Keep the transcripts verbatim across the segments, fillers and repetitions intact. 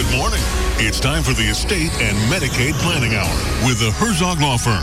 Good morning. It's time for the Estate and Medicaid Planning Hour with the Herzog Law Firm.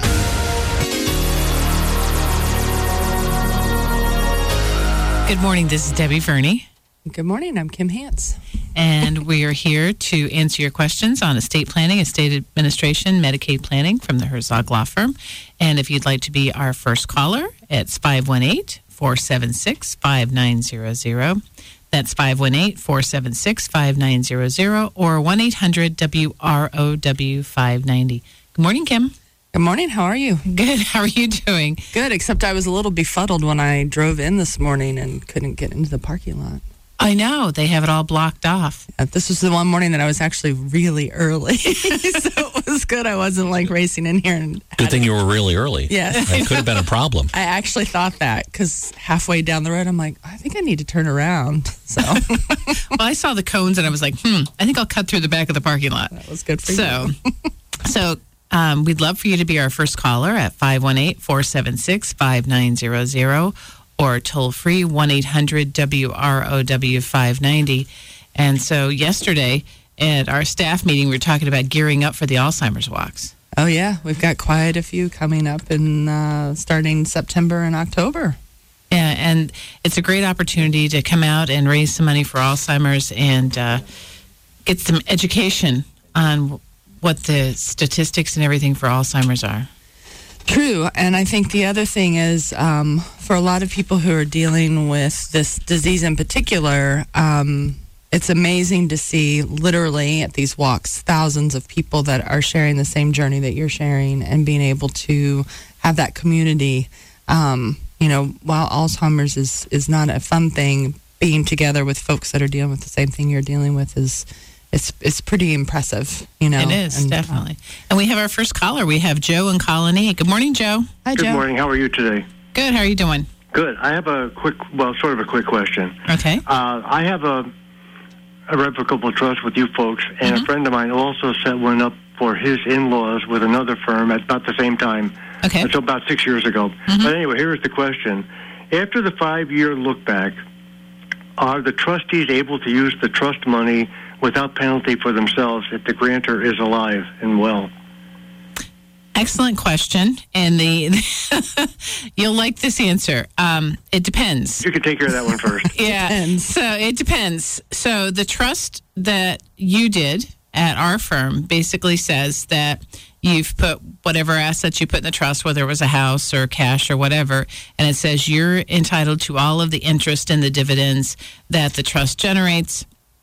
Good morning. This is Debbie Verney. Good morning. I'm Kim Hance. And we are here to answer your questions on estate planning, estate administration, Medicaid planning from the Herzog Law Firm. And if you'd like to be our first caller, it's five one eight, four seven six, five nine zero zero. That's five one eight, four seven six, five nine zero zero or one eight hundred W R O W five ninety. Good morning, Kim. Good morning. How are you? Good. How are you doing? Good, except I was a little befuddled when I drove in this morning and couldn't get into the parking lot. I know. They have it all blocked off. Uh, this was the one morning that I was actually really early. So it was good. I wasn't like racing in here. And Good thing you were really early. Yeah. That could have been a problem. I actually thought that because halfway down the road, I'm like, I think I need to turn around. So Well, I saw the cones and I was like, hmm, I think I'll cut through the back of the parking lot. that was good for So, you. so um, we'd love for you to be our first caller at five one eight, four seven six, five nine zero zero or toll free one eight hundred W R O W five ninety. And so yesterday at our staff meeting, we were talking about gearing up for the Alzheimer's walks. Oh, yeah. We've got quite a few coming up in uh, starting September and October. Yeah, and it's a great opportunity to come out and raise some money for Alzheimer's and uh, get some education on what the statistics and everything for Alzheimer's are. True. And I think the other thing is um, for a lot of people who are dealing with this disease in particular, um, it's amazing to see literally at these walks thousands of people that are sharing the same journey that you're sharing and being able to have that community. Um, you know, while Alzheimer's is, is not a fun thing, being together with folks that are dealing with the same thing you're dealing with is It's it's pretty impressive, you know. It is, and, definitely. Uh, and we have our first caller. We have Joe in Colony. Good morning, Joe. Hi, Good Joe. morning. How are you today? Good. How are you doing? Good. I have a quick, well, sort of a quick question. Okay. Uh, I have a, a revocable trust with you folks, and Mm-hmm. a friend of mine also set one up for his in-laws with another firm at about the same time. Okay. Until about six years ago. Mm-hmm. But anyway, here's the question. After the five-year look back, are the trustees able to use the trust money without penalty for themselves if the grantor is alive and well? Excellent question. And the you'll like this answer. Um, it depends. You can take care of that one first. Yeah. Depends. So it depends. So the trust that you did at our firm basically says that you've put whatever assets you put in the trust, whether it was a house or cash or whatever, and it says you're entitled to all of the interest and the dividends that the trust generates.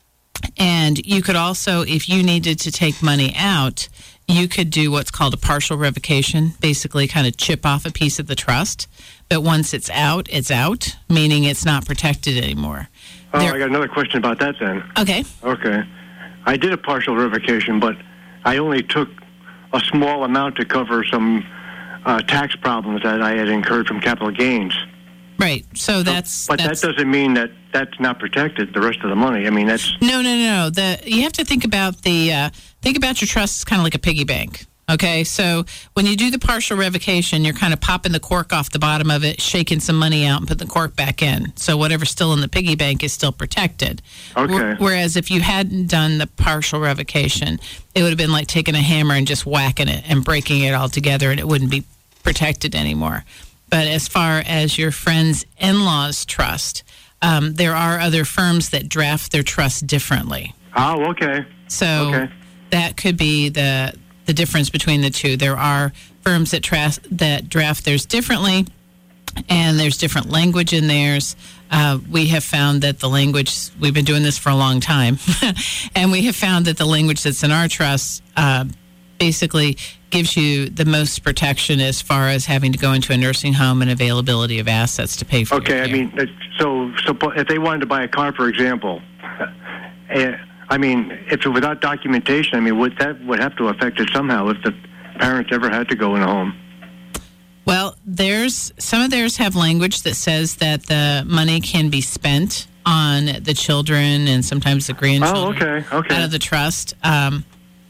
And you could also, if you needed to take money out, you could do what's called a partial revocation, basically kind of chip off a piece of the trust. But once it's out, it's out, meaning it's not protected anymore. Oh, There- I got another question about that then. Okay. Okay. I did a partial revocation, but I only took a small amount to cover some uh, tax problems that I had incurred from capital gains. Right. So that's... But that's, that doesn't mean that that's not protected, the rest of the money. I mean, that's... No, no, no, no. The, you have to think about the... Uh, think about your trust as kind of like a piggy bank. Okay, so when you do the partial revocation, you're kind of popping the cork off the bottom of it, shaking some money out, and putting the cork back in. So whatever's still in the piggy bank is still protected. Okay. Wh- Whereas if you hadn't done the partial revocation, it would have been like taking a hammer and just whacking it and breaking it all together, and it wouldn't be protected anymore. But as far as your friend's in-laws trust, um, there are other firms that draft their trust differently. Oh, okay. So Okay. that could be the the difference between the two. There are firms that, tra- that draft theirs differently, and there's different language in theirs. Uh, we have found that the language, we've been doing this for a long time, and we have found that the language that's in our trust uh, basically gives you the most protection as far as having to go into a nursing home and availability of assets to pay for Okay, your I care. mean, uh, so, so if they wanted to buy a car, for example, uh, I mean, if it without documentation, I mean, would that would have to affect it somehow if the parents ever had to go in a home? Well, there's some of theirs have language that says that the money can be spent on the children and sometimes the grandchildren Oh, okay, okay. out of the trust. Um,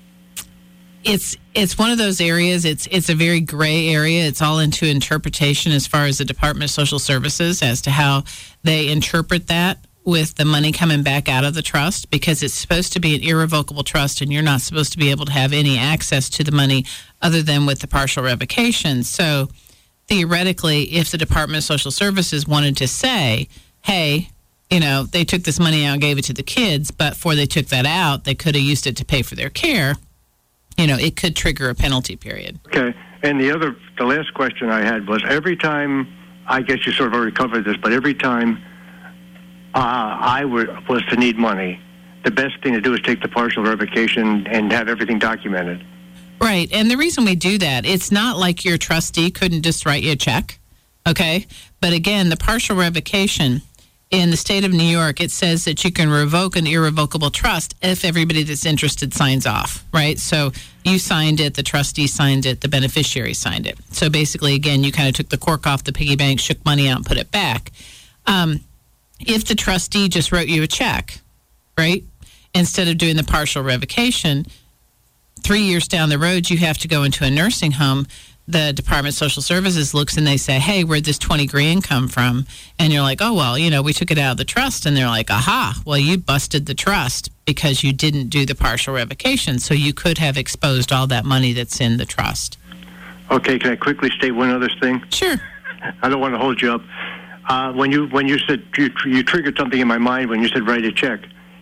it's it's one of those areas. It's it's a very gray area. It's all into interpretation as far as the Department of Social Services as to how they interpret that. with the money coming back out of the trust because it's supposed to be an irrevocable trust and you're not supposed to be able to have any access to the money other than with the partial revocation. So theoretically, if the Department of Social Services wanted to say, hey, you know, they took this money out and gave it to the kids, but before they took that out, they could have used it to pay for their care, you know, it could trigger a penalty period. Okay. And the other, the last question I had was every time, I guess you sort of already covered this, but every time uh, I were, was to need money, the best thing to do is take the partial revocation and have everything documented. Right. And the reason we do that, it's not like your trustee couldn't just write you a check, okay? But again, the partial revocation in the state of New York, it says that you can revoke an irrevocable trust if everybody that's interested signs off, right? So you signed it, the trustee signed it, the beneficiary signed it. So basically, again, you kind of took the cork off the piggy bank, shook money out, and put it back. Um, if the trustee just wrote you a check, right, instead of doing the partial revocation, three years down the road, you have to go into a nursing home. The Department of Social Services looks and they say, hey, where'd this twenty grand come from? And you're like, oh, well, you know, we took it out of the trust. And they're like, aha, well, you busted the trust because you didn't do the partial revocation. So you could have exposed all that money that's in the trust. Okay, can I quickly state one other thing? Sure. I don't want to hold you up. Uh, when you when you said, you, you triggered something in my mind when you said write a check.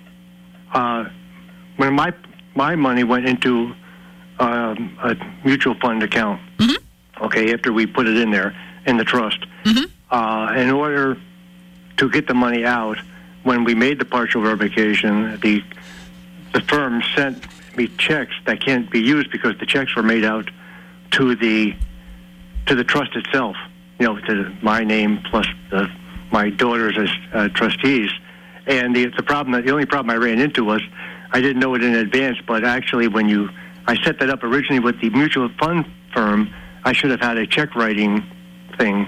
Uh, when my, my money went into Um, a mutual fund account. Mm-hmm. Okay, after we put it in there in the trust. Mm-hmm. Uh, in order to get the money out, when we made the partial revocation, the the firm sent me checks that can't be used because the checks were made out to the to the trust itself. You know, to my name plus the, my daughters as uh, trustees. And the the problem, the only problem I ran into was I didn't know it in advance. But actually, when you I set that up originally with the mutual fund firm, I should have had a check writing thing,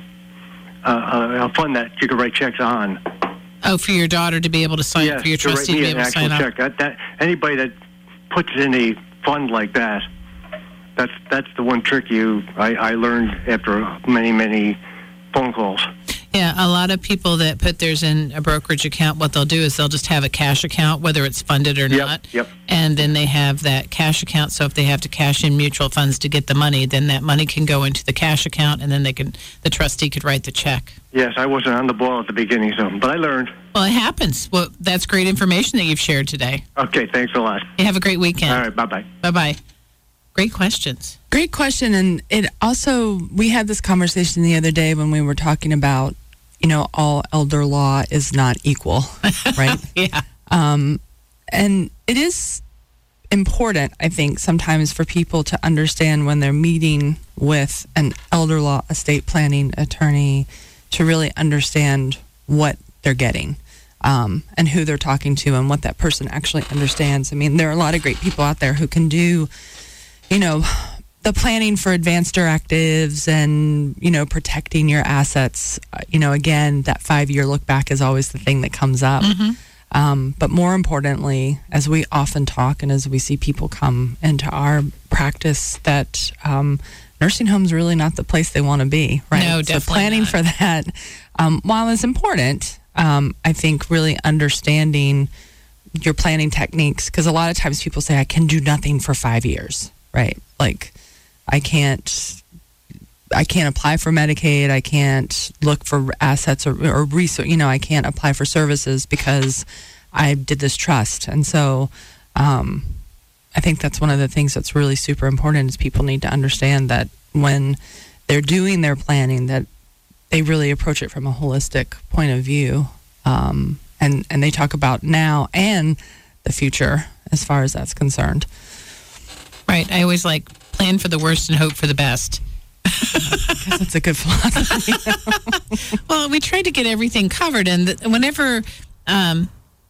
uh, a fund that you could write checks on. Oh, for your daughter to be able to sign, yes, for your to write trustee to me be an able to actual sign check. up. That, that, anybody that puts it in a fund like that, that's that's the one trick you I, I learned after many, many phone calls. Yeah, a lot of people that put theirs in a brokerage account, what they'll do is they'll just have a cash account, whether it's funded or Yep, not. yep. And then they have that cash account. So if they have to cash in mutual funds to get the money, then that money can go into the cash account, and then they can the trustee could write the check. Yes, I wasn't on the ball at the beginning, so but I learned. Well, it happens. Well, that's great information that you've shared today. Okay, thanks a lot. You have a great weekend. All right, bye-bye. Bye-bye. Great questions. Great question. And it also, we had this conversation the other day when we were talking about, you know, all elder law is not equal, right? Yeah. Um, and it is important, I think, sometimes for people to understand when they're meeting with an elder law estate planning attorney to really understand what they're getting um, and who they're talking to and what that person actually understands. I mean, there are a lot of great people out there who can do, you know, the planning for advanced directives and, you know, protecting your assets. Uh, you know, again, that five-year look back is always the thing that comes up. Mm-hmm. Um, but more importantly, as we often talk and as we see people come into our practice, that um, nursing home's really not the place they want to be, right? No, definitely So planning not. for that, um, while it's important, um, I think really understanding your planning techniques, because a lot of times people say, I can do nothing for five years, right? Like, I can't, I can't apply for Medicaid. I can't look for assets or, or research. You know, I can't apply for services because I did this trust. And so, um, I think that's one of the things that's really super important is people need to understand that when they're doing their planning, that they really approach it from a holistic point of view. Um, and, and they talk about now and the future as far as that's concerned. Right. I always like plan for the worst and hope for the best. I guess that's a good philosophy. Well, we try to get everything covered, and th- whenever um,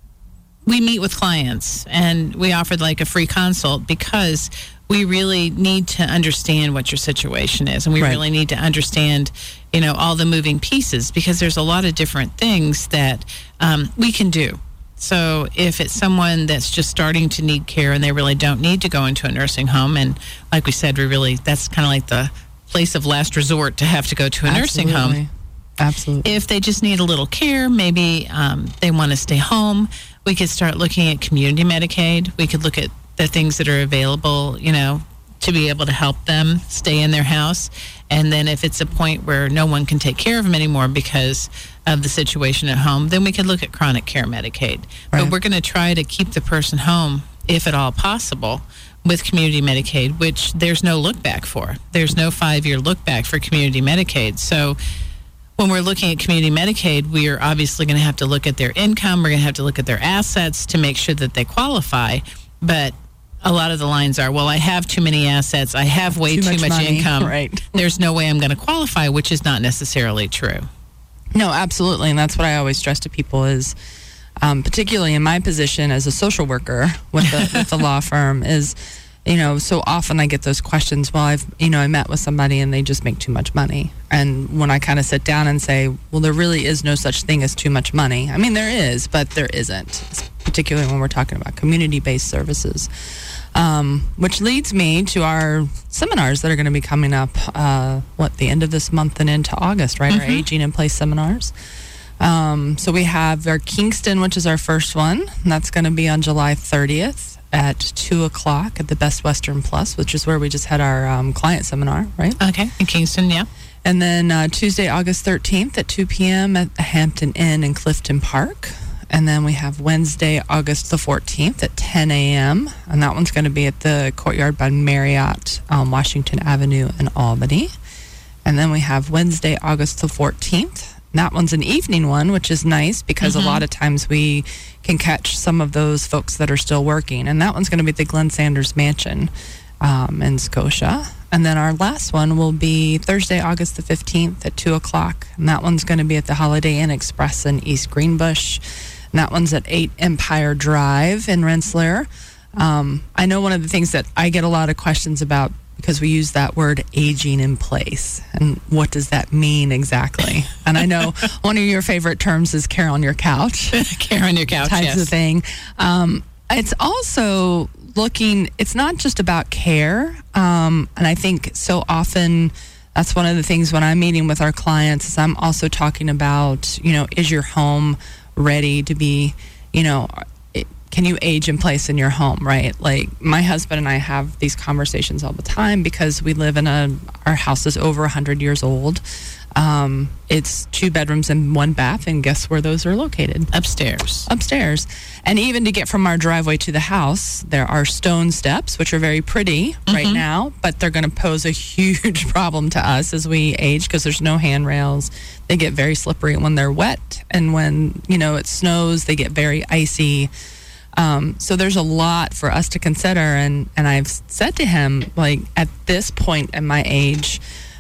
we meet with clients, and we offer like a free consult because we really need to understand what your situation is, and we Right. really need to understand, you know, all the moving pieces, because there's a lot of different things that um, we can do. So if it's someone that's just starting to need care and they really don't need to go into a nursing home, and like we said, we really, that's kind of like the place of last resort to have to go to a nursing home. Absolutely. Absolutely. If they just need a little care, maybe um, they want to stay home, we could start looking at community Medicaid. We could look at the things that are available, you know, to be able to help them stay in their house. And then if it's a point where no one can take care of them anymore because of the situation at home, then we could look at chronic care Medicaid. Right. But we're going to try to keep the person home, if at all possible, with community Medicaid, which there's no look back for. There's no five-year look back for community Medicaid. So when we're looking at community Medicaid, we are obviously going to have to look at their income. We're going to have to look at their assets to make sure that they qualify. But a lot of the lines are, well, I have too many assets. I have way Too too, much much, money. income. Right. There's no way I'm going to qualify, which is not necessarily true. No, absolutely. And that's what I always stress to people is, um, particularly in my position as a social worker with the, with the law firm, is, you know, so often I get those questions, well, I've, you know, I met with somebody and they just make too much money. And when I kind of sit down and say, well, there really is no such thing as too much money. I mean, there is, but there isn't, particularly when we're talking about community-based services. Um, which leads me to our seminars that are going to be coming up, uh, what, the end of this month and into August, right? Mm-hmm. Our Aging in Place seminars. Um, so we have our Kingston, which is our first one. And that's going to be on July thirtieth at two o'clock at the Best Western Plus, which is where we just had our um, client seminar, right? Okay, in Kingston, yeah. And then uh, Tuesday, August thirteenth at two p.m. at the Hampton Inn in Clifton Park. And then we have Wednesday, August the fourteenth at ten a.m. And that one's going to be at the Courtyard by Marriott on Washington Avenue in Albany. And then we have Wednesday, August the fourteenth. That one's an evening one, which is nice because mm-hmm. a lot of times we can catch some of those folks that are still working. And that one's going to be at the Glenn Sanders Mansion um, in Scotia. And then our last one will be Thursday, August the fifteenth at two o'clock. And that one's going to be at the Holiday Inn Express in East Greenbush. And that one's at eight Empire Drive in Rensselaer. Um, I know one of the things that I get a lot of questions about, because we use that word aging in place. And what does that mean exactly? And I know one of your favorite terms is care on your couch. Care on your couch, types yes. of thing. Um, it's also looking, it's not just about care. Um, and I think so often that's one of the things when I'm meeting with our clients is I'm also talking about, you know, is your home ready to be, you know, it, can you age in place in your home, right? Like my husband and I have these conversations all the time because we live in a, our house is over one hundred years old. Um, it's two bedrooms and one bath, and guess where those are located? Upstairs. Upstairs. And even to get from our driveway to the house, there are stone steps, which are very pretty mm-hmm. right now, but they're going to pose a huge problem to us as we age because there's no handrails. They get very slippery when they're wet, and when, you know, it snows, they get very icy. Um, so there's a lot for us to consider, and, and I've said to him, like, at this point in my age,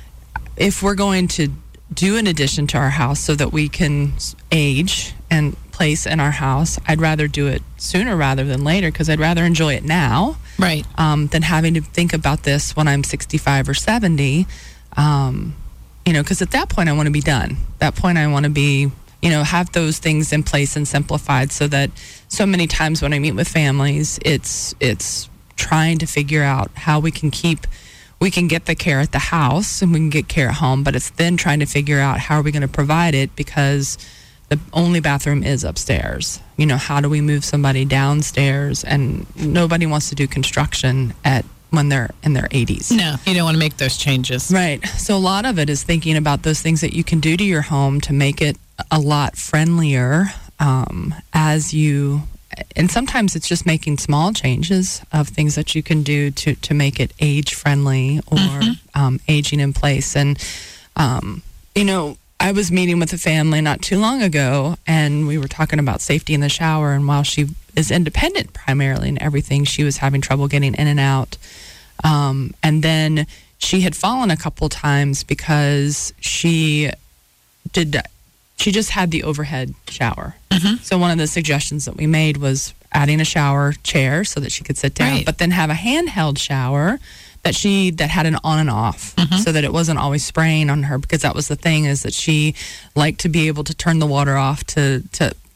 if we're going to do an addition to our house so that we can age and place in our house, I'd rather do it sooner rather than later because I'd rather enjoy it now, right? Um, than having to think about this when I'm sixty-five or seventy. Um, you know, because at that point I want to be done. At that point I want to be, you know, have those things in place and simplified so that so many times when I meet with families, it's it's trying to figure out how we can keep. We can get the care at the house and we can get care at home, but it's then trying to figure out how are we going to provide it because the only bathroom is upstairs. You know, how do we move somebody downstairs? And nobody wants to do construction at when they're in their eighties. No, you don't want to make those changes. Right. So a lot of it is thinking about those things that you can do to your home to make it a lot friendlier um, as you... And sometimes it's just making small changes of things that you can do to, to make it age friendly or mm-hmm. um, aging in place. And, um, you know, I was meeting with a family not too long ago and we were talking about safety in the shower. And while she is independent primarily in everything, she was having trouble getting in and out. Um, and then she had fallen a couple times because she did She just had the overhead shower. Mm-hmm. So one of the suggestions that we made was adding a shower chair so that she could sit down, right. but then have a handheld shower that she that had an on and off mm-hmm. so that it wasn't always spraying on her, because that was the thing is that she liked to be able to turn the water off to, to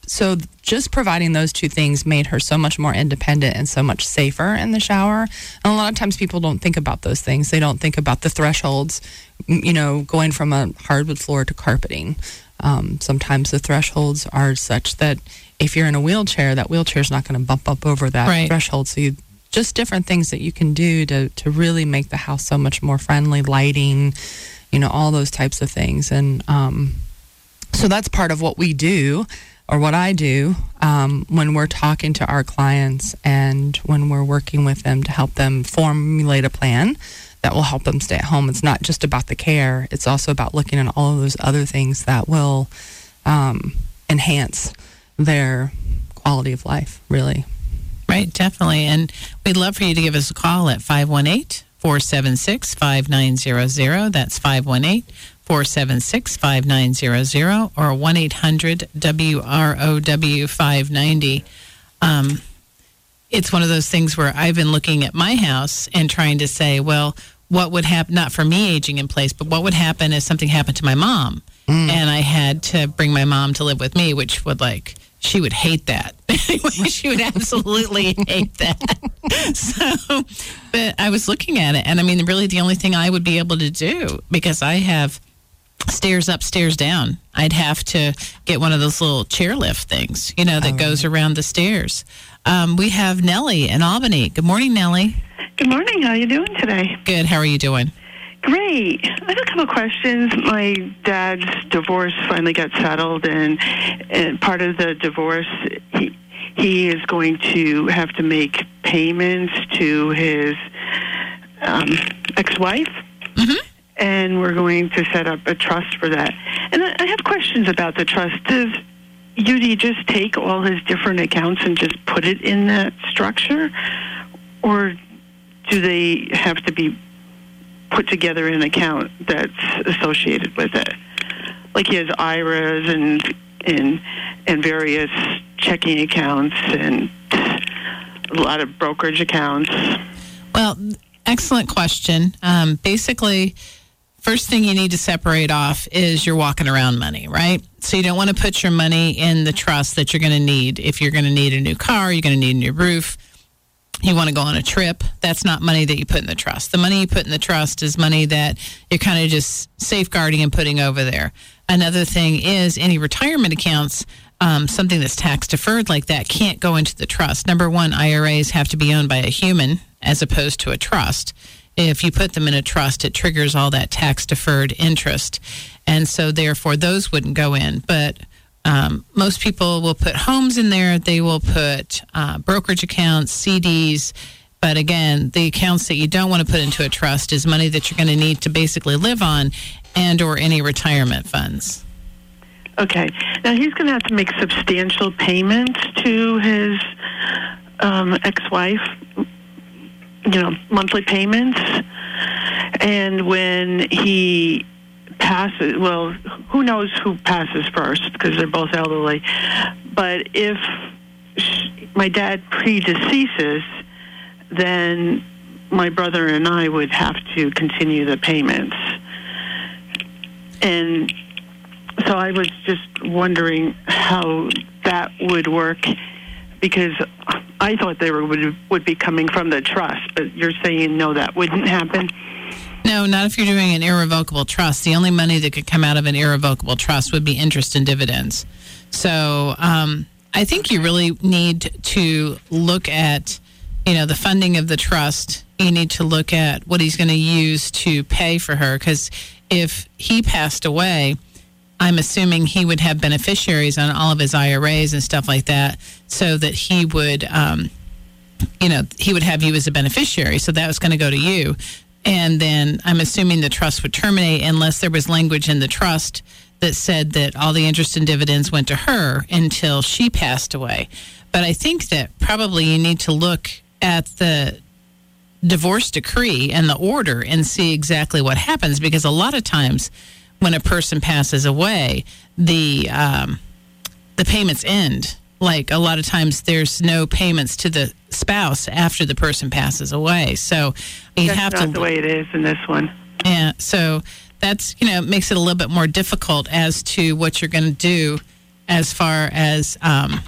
so just providing those two things made her so much more independent and so much safer in the shower. And a lot of times people don't think about those things. They don't think about the thresholds, you know, going from a hardwood floor to carpeting. Um, sometimes the thresholds are such that if you're in a wheelchair, that wheelchair is not going to bump up over that right. threshold. So you, just different things that you can do to, to really make the house so much more friendly, lighting, you know, all those types of things. And um, so that's part of what we do, or what I do, um, when we're talking to our clients and when we're working with them to help them formulate a plan that will help them stay at home. It's not just about the care. It's also about looking at all of those other things that will um, enhance their quality of life, really. Right, definitely. And we'd love for you to give us a call at five one eight, four seven six, five nine zero zero. That's five one eight, four seven six, five nine zero zero or one eight hundred W R O W five ninety. Um, it's one of those things where I've been looking at my house and trying to say, well, what would happen, not for me aging in place, but what would happen if something happened to my mom mm. and I had to bring my mom to live with me, which would like, she would hate that. She would absolutely hate that. So, but I was looking at it, and I mean, really the only thing I would be able to do, because I have stairs up, stairs down, I'd have to get one of those little chairlift things, you know, that oh, goes right. around the stairs. Um, we have Nellie in Albany. Good morning, Nellie. Good morning. How are you doing today? Good. How are you doing? Great. I have a couple of questions. My dad's divorce finally got settled, and, and part of the divorce, he, he is going to have to make payments to his um, ex-wife, mm-hmm. and we're going to set up a trust for that. And I have questions about the trust. Does U D just take all his different accounts and just put it in that structure, or do they have to be put together in an account that's associated with it? Like he has I R As and and and various checking accounts and a lot of brokerage accounts. Well, excellent question. Um, basically, first thing you need to separate off is your walking around money, right? So you don't want to put your money in the trust that you're going to need. If you're going to need a new car, you're going to need a new roof, you want to go on a trip, that's not money that you put in the trust. The money you put in the trust is money that you're kind of just safeguarding and putting over there. Another thing is any retirement accounts, um, something that's tax deferred like that can't go into the trust. Number one, I R As have to be owned by a human as opposed to a trust. If you put them in a trust, it triggers all that tax deferred interest. And so therefore those wouldn't go in. But Um, most people will put homes in there. They will put uh, brokerage accounts, C Ds. But again, the accounts that you don't want to put into a trust is money that you're going to need to basically live on, and or any retirement funds. Okay. Now he's going to have to make substantial payments to his um, ex-wife, you know, monthly payments. And when he passes, well, who knows who passes first because they're both elderly. But if she, my dad predeceases, then my brother and I would have to continue the payments. And so I was just wondering how that would work, because I thought they were would, would be coming from the trust, but you're saying no, that wouldn't happen. No, not if you're doing an irrevocable trust. The only money that could come out of an irrevocable trust would be interest and dividends. So um, I think you really need to look at, you know, the funding of the trust. You need to look at what he's going to use to pay for her, because if he passed away, I'm assuming he would have beneficiaries on all of his I R As and stuff like that, so that he would, um, you know, he would have you as a beneficiary. So that was going to go to you. And then I'm assuming the trust would terminate unless there was language in the trust that said that all the interest and dividends went to her until she passed away. But I think that probably you need to look at the divorce decree and the order and see exactly what happens, because a lot of times when a person passes away, the um, the payments end. Like a lot of times there's no payments to the spouse after the person passes away. So you that's have not to. That's the way it is in this one. Yeah. So that's, you know, makes it a little bit more difficult as to what you're going to do as far as um,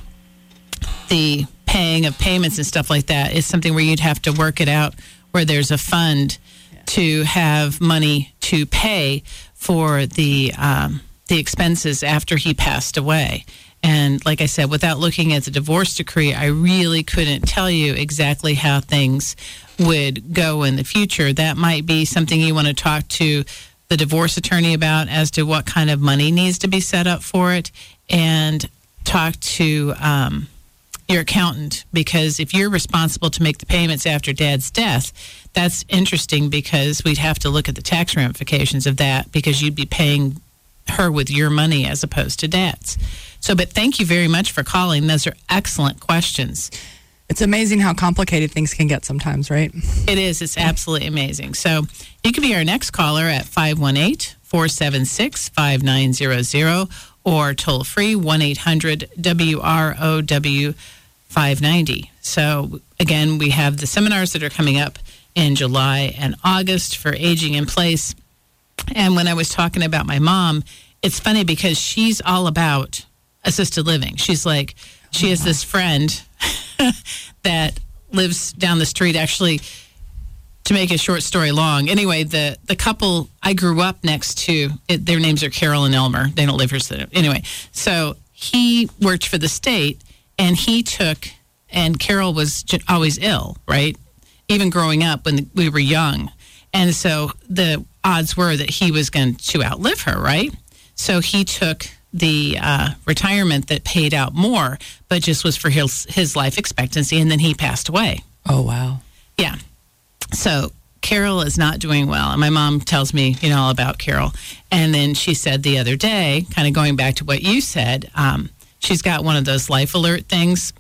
the paying of payments and stuff like that is something where you'd have to work it out where there's a fund yeah. to have money to pay for the um, the expenses after he passed away. And like I said, without looking at the divorce decree, I really couldn't tell you exactly how things would go in the future. That might be something you want to talk to the divorce attorney about as to what kind of money needs to be set up for it, and talk to um, your accountant, because if you're responsible to make the payments after Dad's death, that's interesting because we'd have to look at the tax ramifications of that, because you'd be paying her with your money as opposed to Dad's. So, but thank you very much for calling. Those are excellent questions. It's amazing how complicated things can get sometimes, right? It is. It's absolutely amazing. So you can be our next caller at five one eight, four seven six, five nine zero zero or toll free one eight hundred W R O W five ninety. So again, we have the seminars that are coming up in July and August for Aging in Place. And when I was talking about my mom, it's funny because she's all about assisted living. She's like, she has this friend that lives down the street. Actually, to make a short story long, anyway, the, the couple I grew up next to, it, their names are Carol and Elmer. They don't live here. So anyway, so he worked for the state, and he took, and Carol was j- always ill, right? Even growing up when we were young. And so the odds were that he was going to outlive her, right? So he took the uh, retirement that paid out more, but just was for his, his life expectancy, and then he passed away. Oh, wow. Yeah. So Carol is not doing well, and my mom tells me, you know, all about Carol. And then she said the other day, kind of going back to what you said, um, she's got one of those life alert things.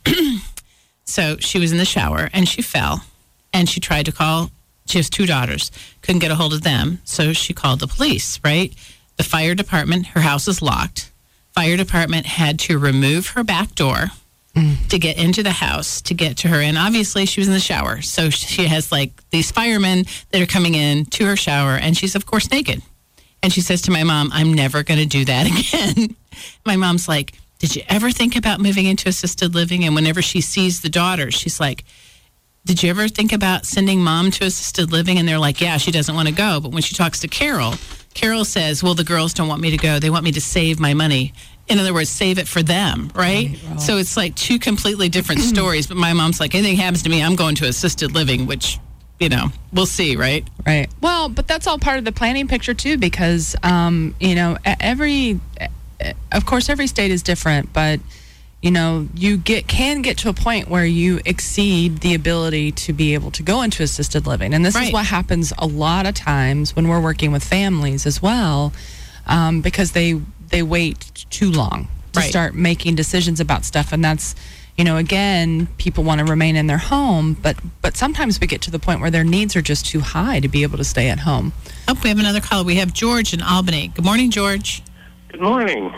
So she was in the shower, and she fell, and she tried to call. She has two daughters, couldn't get a hold of them, so she called the police, right? The fire department, her house is locked. Fire department had to remove her back door mm. to get into the house, to get to her. And obviously she was in the shower. So she has like these firemen that are coming in to her shower, and she's of course naked. And she says to my mom, I'm never going to do that again. My mom's like, did you ever think about moving into assisted living? And whenever she sees the daughters, she's like, did you ever think about sending Mom to assisted living? And they're like, yeah, she doesn't want to go. But when she talks to Carol, Carol says, well, the girls don't want me to go. They want me to save my money. In other words, save it for them, right? right well. So it's like two completely different stories. But my mom's like, anything happens to me, I'm going to assisted living, which, you know, we'll see, right? Right. Well, but that's all part of the planning picture, too, because, um, you know, every, of course, every state is different, but you know, you get can get to a point where you exceed the ability to be able to go into assisted living. And this right. is what happens a lot of times when we're working with families as well, um, because they they wait too long to right. start making decisions about stuff. And that's, you know, again, people want to remain in their home, but but sometimes we get to the point where their needs are just too high to be able to stay at home. Oh, we have another caller. We have George in Albany. Good morning, George. Good morning.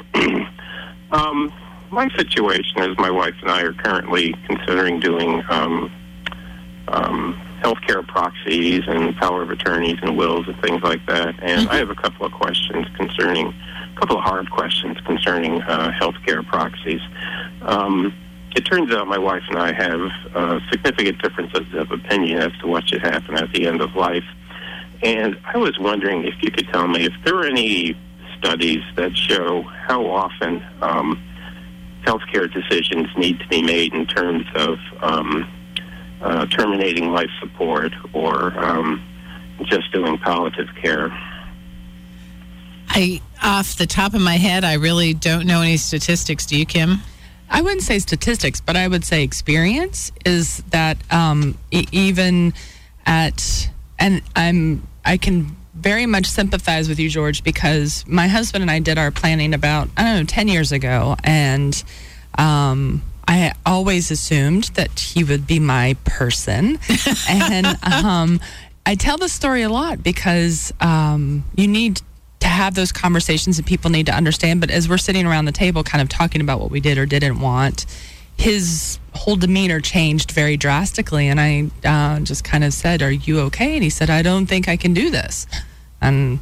um My situation is my wife and I are currently considering doing um, um, healthcare proxies and power of attorneys and wills and things like that. And I have a couple of questions concerning, a couple of hard questions concerning uh, healthcare proxies. Um, it turns out my wife and I have uh, significant differences of opinion as to what should happen at the end of life. And I was wondering if you could tell me if there are any studies that show how often um, healthcare decisions need to be made in terms of um, uh, terminating life support or um, just doing palliative care. I, off the top of my head, I really don't know any statistics. Do you, Kim? I wouldn't say statistics, but I would say experience is that um, e- even at, and I'm, I can very much sympathize with you, George, because my husband and I did our planning about, I don't know, ten years ago. And um, I always assumed that he would be my person. and um, I tell this story a lot because um, you need to have those conversations and people need to understand. But as we're sitting around the table kind of talking about what we did or didn't want, his whole demeanor changed very drastically. And I uh, just kind of said, are you okay? And he said, I don't think I can do this. And,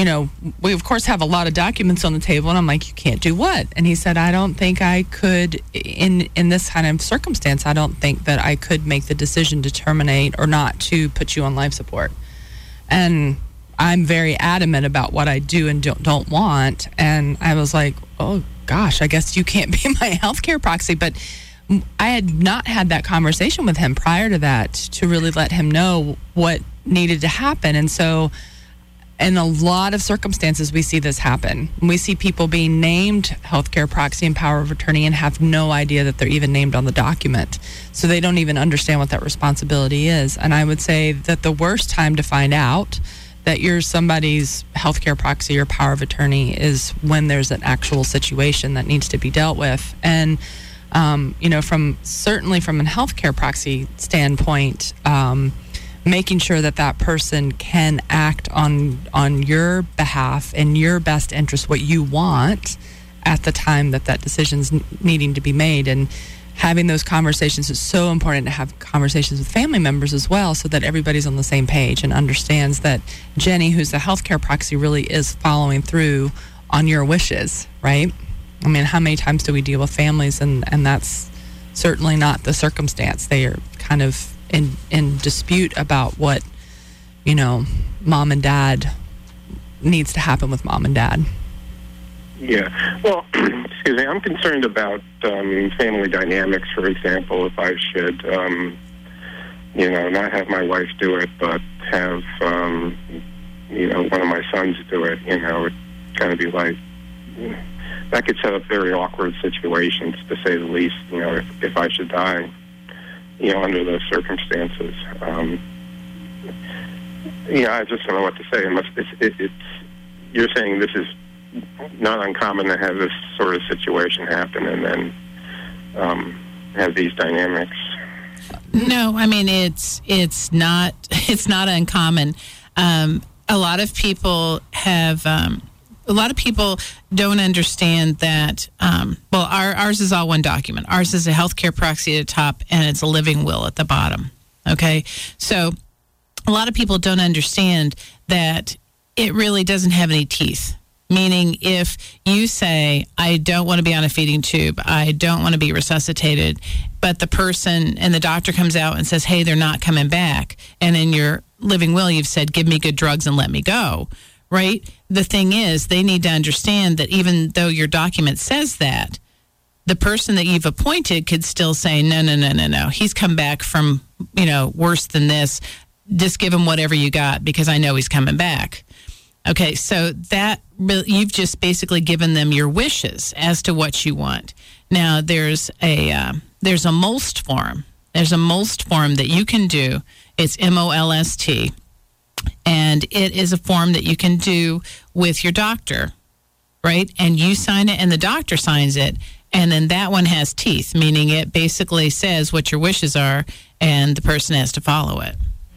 you know, we of course have a lot of documents on the table, and I'm like, you can't do what? And he said, I don't think I could, in in this kind of circumstance, I don't think that I could make the decision to terminate or not to put you on life support. And I'm very adamant about what I do and don't, don't want. And I was like, oh gosh, I guess you can't be my healthcare proxy. But I had not had that conversation with him prior to that to really let him know what needed to happen. And so in a lot of circumstances, we see this happen. We see people being named healthcare proxy and power of attorney and have no idea that they're even named on the document. So they don't even understand what that responsibility is. And I would say that the worst time to find out that you're somebody's healthcare proxy or power of attorney is when there's an actual situation that needs to be dealt with. And, um, you know, from certainly from a healthcare proxy standpoint, um, making sure that that person can act on on your behalf in your best interest, what you want at the time that that decision's n- needing to be made. And having those conversations is so important to have conversations with family members as well, so that everybody's on the same page and understands that Jenny, who's the healthcare proxy, really is following through on your wishes, right? I mean, how many times do we deal with families and, and that's certainly not the circumstance. They are kind of in, in dispute about what, you know, mom and dad needs to happen with mom and dad. Yeah. Well, excuse me, I'm concerned about um, family dynamics, for example, if I should, um, you know, not have my wife do it, but have, um, you know, one of my sons do it. You know, it's going to be like, that could set up very awkward situations, to say the least, you know, if, if I should die, you know, under those circumstances. Um, yeah, I just don't know what to say. Unless it's, it, it's, you're saying this is not uncommon to have this sort of situation happen and then um, have these dynamics. No, I mean it's it's not it's not uncommon. Um, a lot of people have um, a lot of people don't understand that. Um, well, our, ours is all one document. Ours is a healthcare proxy at the top, and it's a living will at the bottom. Okay, so a lot of people don't understand that it really doesn't have any teeth. Meaning, if you say, I don't want to be on a feeding tube, I don't want to be resuscitated, but the person and the doctor comes out and says, hey, they're not coming back, and in your living will, you've said, give me good drugs and let me go, right? The thing is, they need to understand that even though your document says that, the person that you've appointed could still say, no, no, no, no, no. He's come back from, you know, worse than this. Just give him whatever you got because I know he's coming back. Okay, so that you've just basically given them your wishes as to what you want. Now, there's a uh, there's a MOLST form. There's a MOLST form that you can do. It's M O L S T, and it is a form that you can do with your doctor, right? And you sign it, and the doctor signs it, and then that one has teeth, meaning it basically says what your wishes are, and the person has to follow it.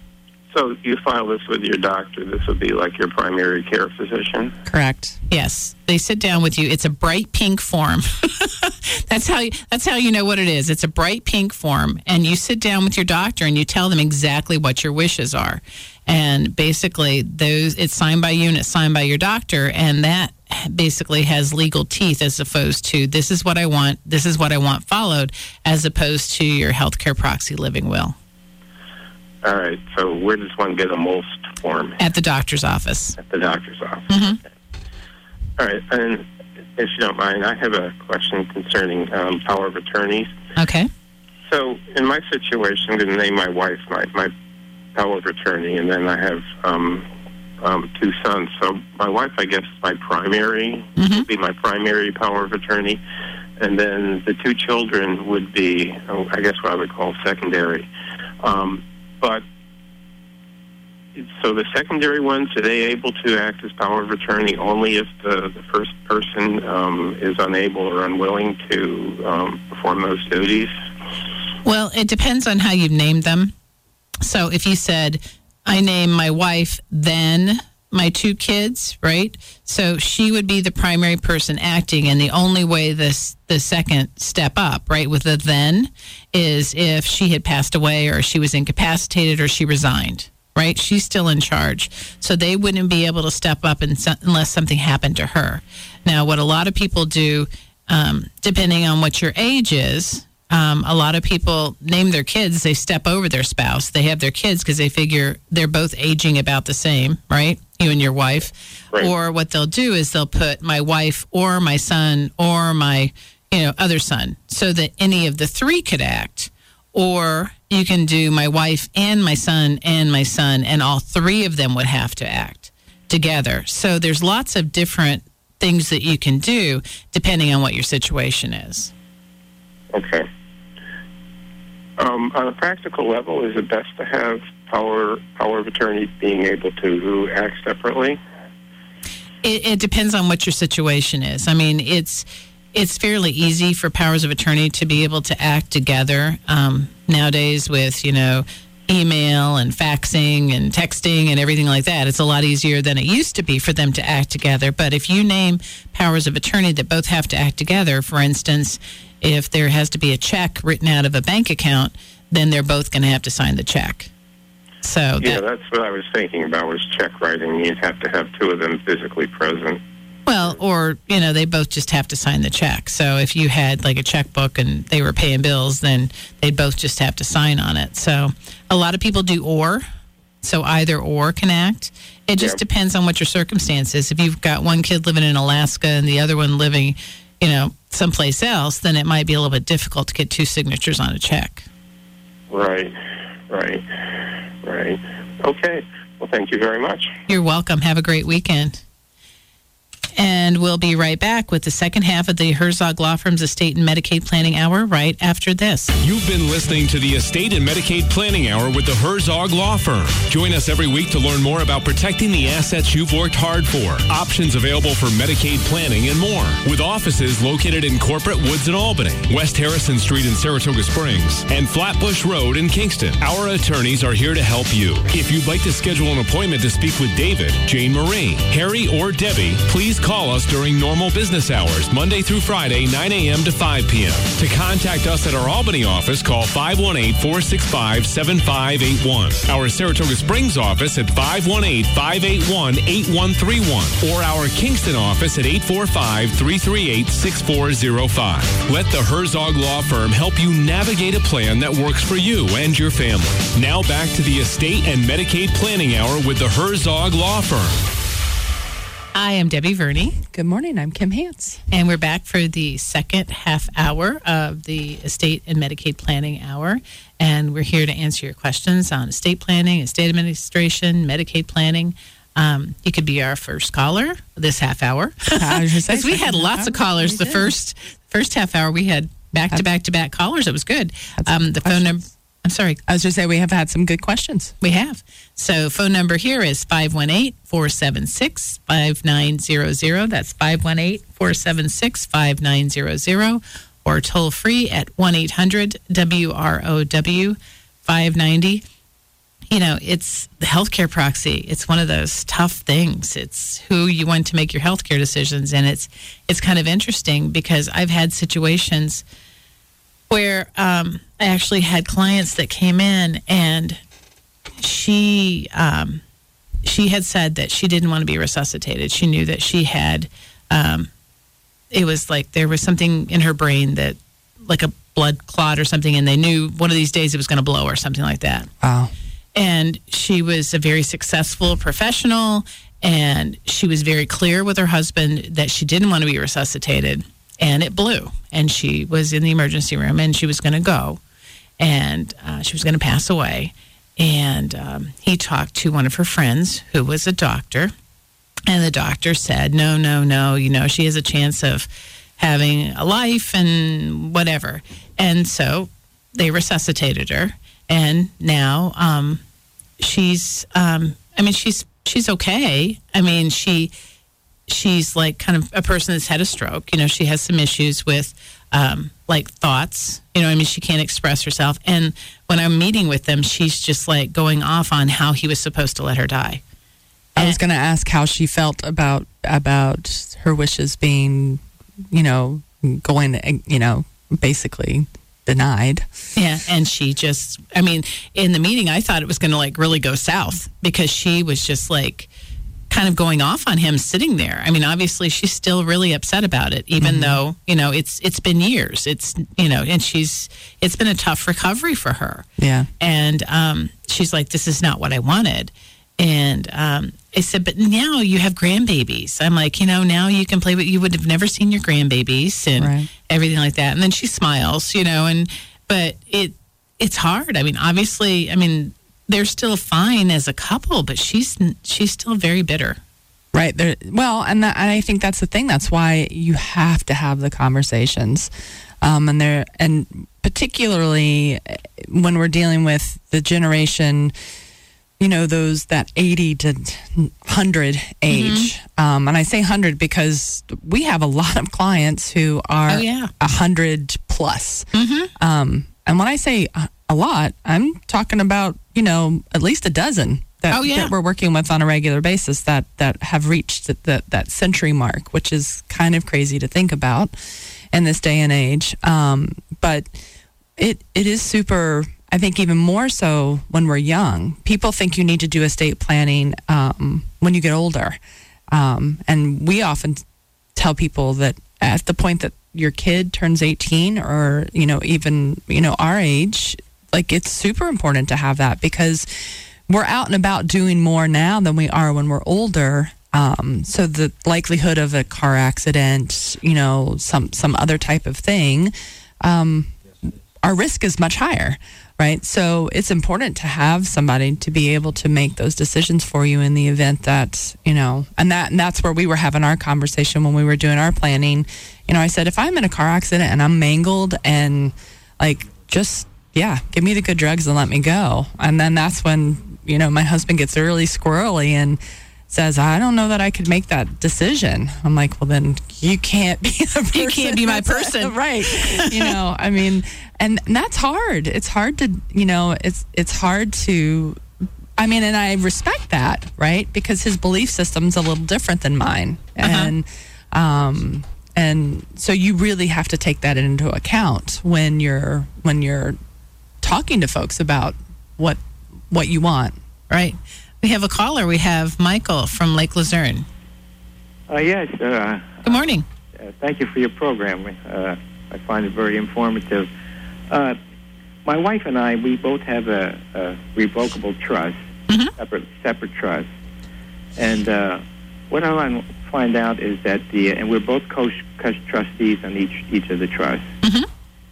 So you file this with your doctor. This would be like your primary care physician? Correct. Yes. They sit down with you. It's a bright pink form. That's how you, that's how you know what it is. It's a bright pink form. And you sit down with your doctor and you tell them exactly what your wishes are. And basically, those it's signed by you and it's signed by your doctor. And that basically has legal teeth as opposed to this is what I want, this is what I want followed, as opposed to your healthcare proxy living will. All right. So where does one get a MOLST form? At the doctor's office. At the doctor's office. Mm-hmm. Okay. All right. And if you don't mind, I have a question concerning um, power of attorneys. Okay. So in my situation, I'm going to name my wife my, my power of attorney, and then I have um, um, two sons. So my wife, I guess, is my primary, mm-hmm. would be my primary power of attorney. And then the two children would be, oh, I guess, what I would call secondary. Um But, so the secondary ones, are they able to act as power of attorney only if the, the first person um, is unable or unwilling to um, perform those duties? Well, it depends on how you've named them. So if you said, I name my wife, then my two kids, right? So she would be the primary person acting, and the only way this the second step up, right, with the then, is if she had passed away or she was incapacitated or she resigned. right? She's still in charge. So they wouldn't be able to step up and, unless something happened to her. Now, what a lot of people do, um, depending on what your age is, um, a lot of people name their kids, they step over their spouse. They have their kids because they figure they're both aging about the same, right? You and your wife. Right. Or what they'll do is they'll put my wife or my son or my, you know, other son so that any of the three could act. Or you can do my wife and my son and my son, and all three of them would have to act together. So there's lots of different things that you can do depending on what your situation is. Okay. Um, on a practical level, is it best to have power power of attorney being able to act separately? It, it depends on what your situation is. I mean, it's it's fairly easy for powers of attorney to be able to act together um, nowadays with, you know, email and faxing and texting and everything like that. It's a lot easier than it used to be for them to act together. But if you name powers of attorney that both have to act together, for instance, if there has to be a check written out of a bank account, then they're both going to have to sign the check. So Yeah, that, that's what I was thinking about, was check writing. You'd have to have two of them physically present. well, or, you know, they both just have to sign the check. So if you had like a checkbook and they were paying bills, then they'd both just have to sign on it. So a lot of people do or, so either or can act. It just Yeah. depends on what your circumstance is. If you've got one kid living in Alaska and the other one living, you know, someplace else, then it might be a little bit difficult to get two signatures on a check. Right, right, right. Okay. Well, thank you very much. You're welcome. Have a great weekend. And we'll be right back with the second half of the Herzog Law Firm's Estate and Medicaid Planning Hour right after this. You've been listening to the Estate and Medicaid Planning Hour with the Herzog Law Firm. Join us every week to learn more about protecting the assets you've worked hard for, options available for Medicaid planning, and more. With offices located in Corporate Woods in Albany, West Harrison Street in Saratoga Springs, and Flatbush Road in Kingston. Our attorneys are here to help you. If you'd like to schedule an appointment to speak with David, Jane Marie, Harry, or Debbie, please call us during normal business hours, Monday through Friday, nine a.m. to five p.m. To contact us at our Albany office, call five one eight, four six five, seven five eight one. Our Saratoga Springs office at five one eight, five eight one, eight one three one. Or our Kingston office at eight four five, three three eight, six four zero five. Let the Herzog Law Firm help you navigate a plan that works for you and your family. Now back to the Estate and Medicaid Planning Hour with the Herzog Law Firm. I am Debbie Verney, Good morning. I'm Kim Hance. and we're back for the second half hour of the Estate and Medicaid Planning Hour. And we're here to answer your questions on estate planning, estate administration, Medicaid planning. Um, you could be our first caller this half hour. I was just saying, Because we had second lots half of hour, callers. we The did. first first half hour, we had back to back to back callers. It was good. Had some Um, the phone number, questions. I'm sorry, I was just saying we have had some good questions. we have. So phone number here is five one eight, four seven six, five nine zero zero. That's five one eight, four seven six, five nine zero zero. Or toll free at one eight hundred W R O W five ninety. You know, it's the healthcare proxy. It's one of those tough things. It's who you want to make your healthcare decisions. And it's it's kind of interesting because I've had situations where um, I actually had clients that came in and she um, she had said that she didn't want to be resuscitated. She knew that she had, um, it was like there was something in her brain that, like a blood clot or something, and they knew one of these days it was going to blow or something like that. Wow. And she was a very successful professional, and she was very clear with her husband that she didn't want to be resuscitated, and it blew. And she was in the emergency room, and she was going to go, and uh, she was going to pass away. And um, he talked to one of her friends who was a doctor, and the doctor said, no, no, no, you know, she has a chance of having a life and whatever. And so they resuscitated her. And now um, she's, um, I mean, she's she's okay. I mean, she she's like kind of a person that's had a stroke. You know, she has some issues with um, like thoughts. You know, I mean, she can't express herself. And when I'm meeting with them, she's just like going off on how he was supposed to let her die. I was going to ask how she felt about about her wishes being, you know, going, you know, basically denied. Yeah, and she just, I mean, in the meeting, I thought it was going to like really go south because she was just like kind of going off on him sitting there. I mean, obviously she's still really upset about it, even mm-hmm. though, you know, it's it's been years. It's, you know, and she's, it's been a tough recovery for her. Yeah. And um, she's like, this is not what I wanted. And um, I said, but now you have grandbabies. I'm like, you know, now you can play with, you would have never seen your grandbabies and right. everything like that. And then she smiles, you know, and, but it, it's hard. I mean, obviously, I mean, they're still fine as a couple, but she's, she's still very bitter. Right. There, well, and, that, and I think that's the thing. That's why you have to have the conversations. Um, and there, and particularly when we're dealing with the generation, you know, those that eighty to one hundred age. Mm-hmm. Um, and I say one hundred because we have a lot of clients who are oh, yeah. one hundred plus. Mm-hmm. Um, and when I say a lot, I'm talking about, you know, at least a dozen that, oh, yeah. that we're working with on a regular basis that, that have reached that, that century mark, which is kind of crazy to think about in this day and age. Um, but it it is super... I think even more so when we're young. People think you need to do estate planning um, when you get older. Um, and we often tell people that at the point that your kid turns eighteen or, you know, even, you know, our age, like it's super important to have that because we're out and about doing more now than we are when we're older. Um, so the likelihood of a car accident, you know, some, some other type of thing, um, our risk is much higher. Right. So it's important to have somebody to be able to make those decisions for you in the event that, you know, and that and that's where we were having our conversation when we were doing our planning. You know, I said, if I'm in a car accident and I'm mangled and like, just, yeah, give me the good drugs and let me go. And then that's when, you know, my husband gets really squirrely and says, I don't know that I could make that decision. I'm like, well, then you can't be the person. You can't be my person. Right. You know, I mean, and, and that's hard. It's hard to, you know, it's it's hard to, I mean, and I respect that, right? Because his belief system's a little different than mine. Uh-huh. And, um, and so you really have to take that into account when you're, when you're talking to folks about what, what you want. Right. We have a caller. We have Michael from Lake Luzerne. Uh, yes. Uh, Good morning. Uh, thank you for your program. Uh, I find it very informative. Uh, my wife and I, we both have a, a revocable trust, mm-hmm. separate separate trust. And uh, what I want to find out is that the, and we're both co-trustees on each each of the trusts. Mm-hmm.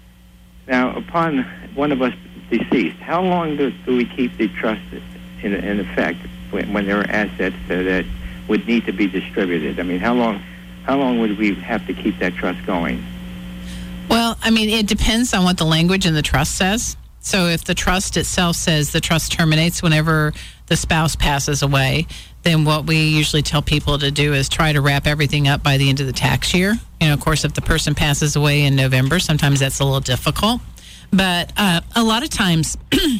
Now, upon one of us deceased, how long do, do we keep the trust in, in effect when, when there are assets that, that would need to be distributed? I mean, how long how long would we have to keep that trust going? Well, I mean, it depends on what the language in the trust says. So if the trust itself says the trust terminates whenever the spouse passes away, then what we usually tell people to do is try to wrap everything up by the end of the tax year. You know, of course, if the person passes away in November, sometimes that's a little difficult. But uh, a lot of times,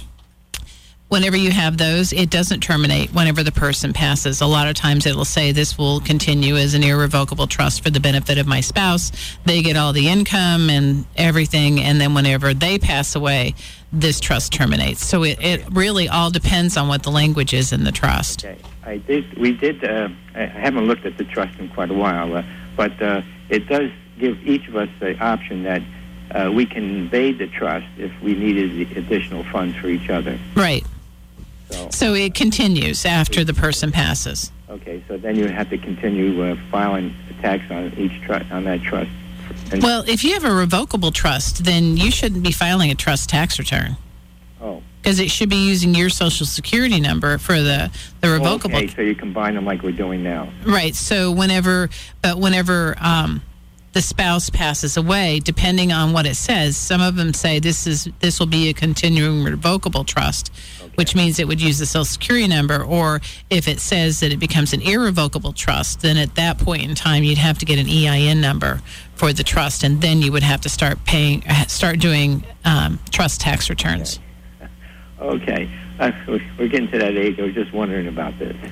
whenever you have those, it doesn't terminate whenever the person passes. A lot of times it will say this will continue as an irrevocable trust for the benefit of my spouse. They get all the income and everything, and then whenever they pass away, this trust terminates. So it, it really all depends on what the language is in the trust. Okay. I did. We did. Uh, I haven't looked at the trust in quite a while, uh, but uh, it does give each of us the option that uh, we can invade the trust if we needed the additional funds for each other. Right. So, so it continues after the person passes. Okay. So then you have to continue uh, filing the tax on each trust on that trust. And well, if you have a revocable trust, then you shouldn't be filing a trust tax return. Oh. Because it should be using your Social Security number for the, the revocable. Okay, so you combine them like we're doing now. Right. So whenever, but whenever um, the spouse passes away, depending on what it says, some of them say this is this will be a continuing revocable trust, okay. which means it would use the Social Security number. Or if it says that it becomes an irrevocable trust, then at that point in time, you'd have to get an E I N number for the trust, and then you would have to start paying, start doing um, trust tax returns. Okay. Okay. Uh, we're getting to that age. I was just wondering about this.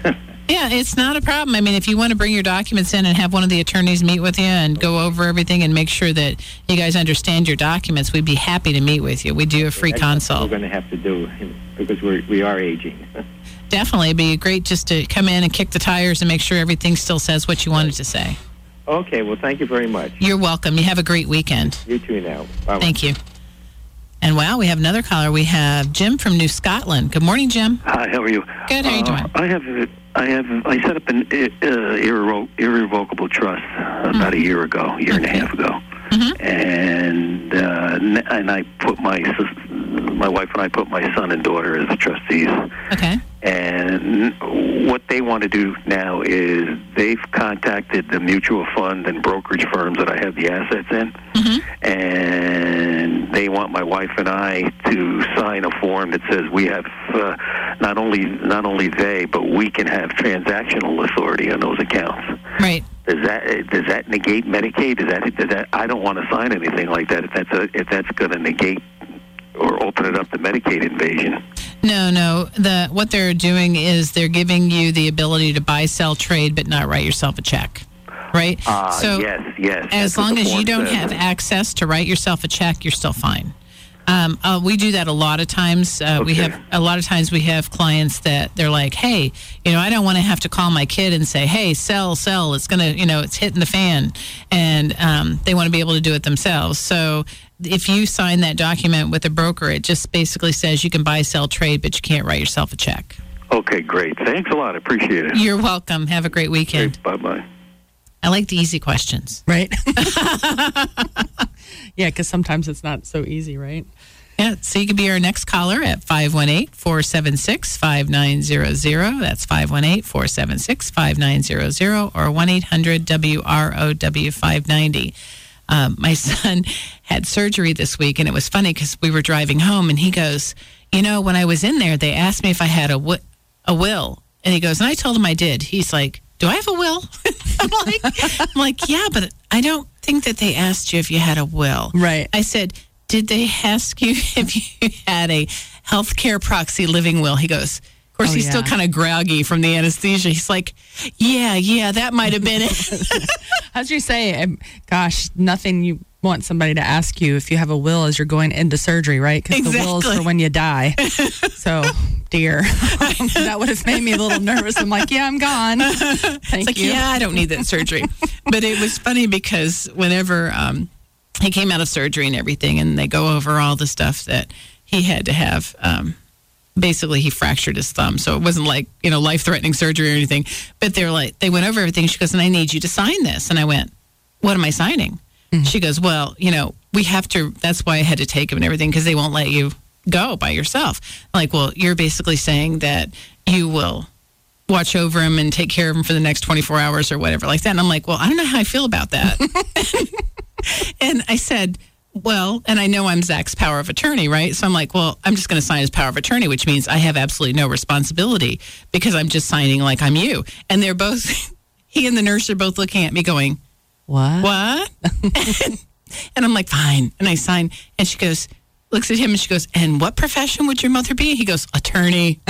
Yeah, it's not a problem. I mean, if you want to bring your documents in and have one of the attorneys meet with you and go over everything and make sure that you guys understand your documents, we'd be happy to meet with you. We do a free That's consult. what we're going to have to do because we're, we are aging. Definitely. It'd be great just to come in and kick the tires and make sure everything still says what you wanted to say. Okay, well, thank you very much. You're welcome. You have a great weekend. You too now. Bye-bye. Thank you. And wow, we have another caller. We have Jim from New Scotland. Good morning, Jim. Hi, how are you? Good. How are you Uh, doing? I have, a- I have, I set up an uh, irrevo- irrevocable trust uh, about a year ago, year and a half ago, Mm-hmm. and uh, n- and I put my sis- my wife and I put my son and daughter as the trustees. Okay. And what they want to do now is they've contacted the mutual fund and brokerage firms that I have the assets in, Mm-hmm. and they want my wife and I to sign a form that says we have uh, not only not only they, but we can have transactional authority on those accounts. Right. Does that does that negate Medicaid? Does that does that? I don't want to sign anything like that. If that's a, if that's going to negate or open it up to Medicaid invasion. No, no. The what they're doing is they're giving you the ability to buy, sell, trade, but not write yourself a check. Right? Uh, so yes, yes. as That's what long the as you form don't says. have access to write yourself a check, you're still fine. Um, uh, we do that a lot of times. Uh, We Okay. have a lot of times we have clients that they're like, "Hey, you know, I don't want to have to call my kid and say, hey, sell, sell. It's gonna, you know, it's hitting the fan," and um, they want to be able to do it themselves. So if you sign that document with a broker, it just basically says you can buy, sell, trade, but you can't write yourself a check. Okay, great. Thanks a lot. I appreciate it. You're welcome. Have a great weekend. Bye bye. I like the easy questions. Right? Yeah, because sometimes it's not so easy, right? Yeah, so you can be our next caller at five one eight, four seven six, five nine zero zero. That's five one eight, four seven six, five nine zero zero or one eight hundred W R O W five ninety. Um, my son had surgery this week, and it was funny because we were driving home, and he goes, you know, when I was in there, they asked me if I had a, wi- a will. And he goes, and I told him I did. He's like, do I have a will? I'm like, I'm like, yeah, but I don't think that they asked you if you had a will. Right. I said, did they ask you if you had a healthcare proxy living will? He goes, of course, Oh, he's yeah. still kind of groggy from the anesthesia. He's like, yeah, yeah, that might have been it. As you say, um, gosh, nothing you want somebody to ask you if you have a will as you're going into surgery, right? Because the will is Exactly. for when you die. So, dear, that would have made me a little nervous. I'm like, yeah, I'm gone. Thank It's like, you. yeah, I don't need that surgery. But it was funny because whenever um, he came out of surgery and everything, and they go over all the stuff that he had to have, um, basically he fractured his thumb. So it wasn't like, you know, life-threatening surgery or anything. But they're like, they went over everything. She goes, and I need you to sign this. And I went, what am I signing? Mm-hmm. She goes, well, you know, we have to, that's why I had to take him and everything, because they won't let you go by yourself. Like, well, you're basically saying that you will watch over him and take care of him for the next twenty-four hours or whatever like that. And I'm like, well, I don't know how I feel about that. And I said, well, and I know I'm Zach's power of attorney, right? So I'm like, well, I'm just going to sign his power of attorney, which means I have absolutely no responsibility because I'm just signing like I'm you. And they're both, he and the nurse are both looking at me going, What? what? And I'm like, fine. And I sign. And she goes, looks at him and she goes, and what profession would your mother be? He goes, attorney.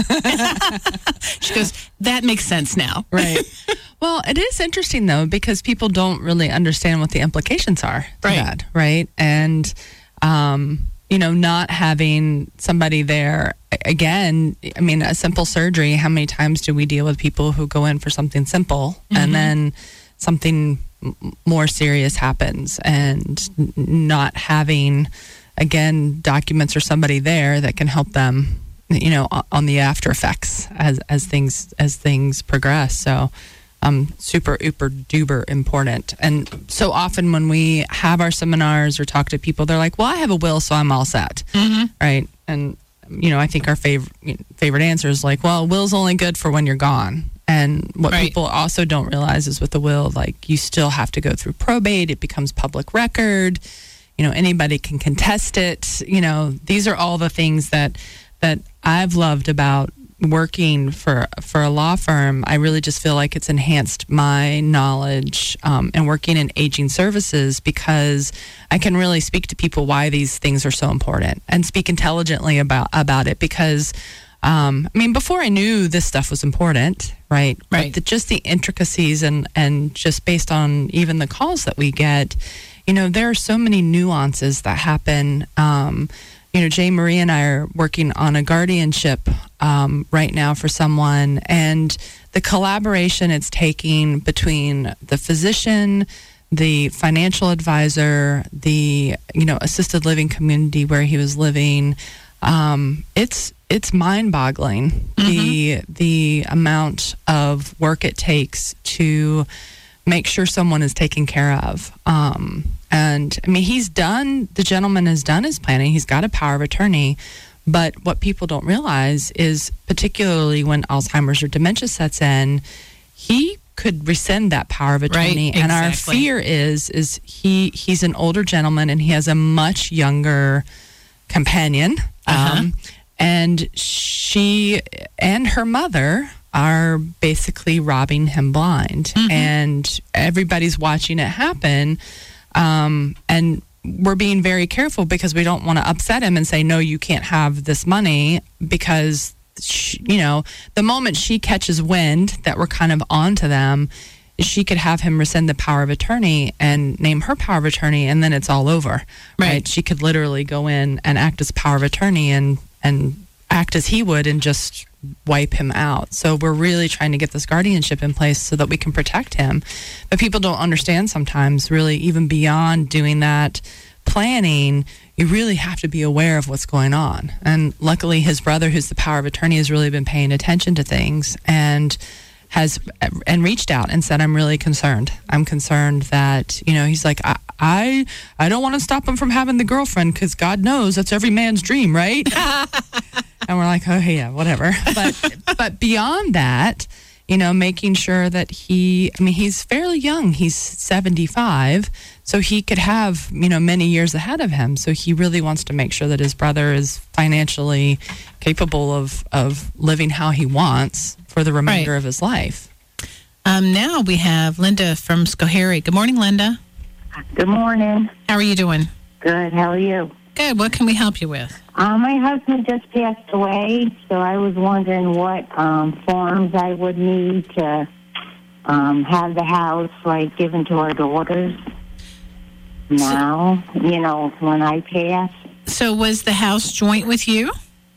She goes, that makes sense now. Right. Well, it is interesting, though, because people don't really understand what the implications are to Right. that, right? And, um, you know, not having somebody there, a- again, I mean, a simple surgery, how many times do we deal with people who go in for something simple and then something m- more serious happens, and n- not having, again, documents or somebody there that can help them, you know, o- on the after effects as, as things as things progress. So, um, super, uber, duper important. And so often when we have our seminars or talk to people, they're like, "Well, I have a will, so I'm all set," right? And you know, I think our favorite favorite answer is like, "Well, a will's only good for when you're gone." And what Right. people also don't realize is with the will, like you still have to go through probate. It becomes public record. You know, anybody can contest it. You know, these are all the things that that I've loved about working for for a law firm. I really just feel like it's enhanced my knowledge um, and working in aging services, because I can really speak to people why these things are so important and speak intelligently about about it, because Um, I mean, before I knew this stuff was important, right? Right. But the, just the intricacies and, and just based on even the calls that we get, you know, there are so many nuances that happen. Um, you know, Jay Marie and I are working on a guardianship um, right now for someone, and the collaboration it's taking between the physician, the financial advisor, the, you know, assisted living community where he was living, um, it's it's mind-boggling, mm-hmm. the the amount of work it takes to make sure someone is taken care of. Um, and I mean, he's done, the gentleman has done his planning. He's got a power of attorney. But what people don't realize is, particularly when Alzheimer's or dementia sets in, he could rescind that power of attorney. Right, and exactly. our fear is, is he he's an older gentleman and he has a much younger companion. Uh-huh. Um, and she and her mother are basically robbing him blind. Mm-hmm. And everybody's watching it happen. Um, and we're being very careful because we don't want to upset him and say, no, you can't have this money, because, she, you know, the moment she catches wind that we're kind of onto them, she could have him rescind the power of attorney and name her power of attorney, and then it's all over. Right. right? She could literally go in and act as power of attorney and, and act as he would and just wipe him out. So we're really trying to get this guardianship in place so that we can protect him. But people don't understand sometimes, really, even beyond doing that planning, you really have to be aware of what's going on. And luckily his brother, who's the power of attorney, has really been paying attention to things and has and reached out and said, I'm really concerned. I'm concerned that, you know, he's like, I I, I don't want to stop him from having the girlfriend, because God knows that's every man's dream, right? And we're like, oh, yeah, whatever. But but beyond that, you know, making sure that he, I mean, he's fairly young. He's seventy-five, so he could have, you know, many years ahead of him. So he really wants to make sure that his brother is financially capable of, of living how he wants for the remainder Right. of his life. Um, now we have Linda from Schoharie. Good morning, Linda. Good morning. How are you doing? Good. How are you? Good. What can we help you with? Uh, my husband just passed away, so I was wondering what um, forms I would need to um, have the house, like, given to our daughters now, so, you know, when I pass. So was the house joint with you?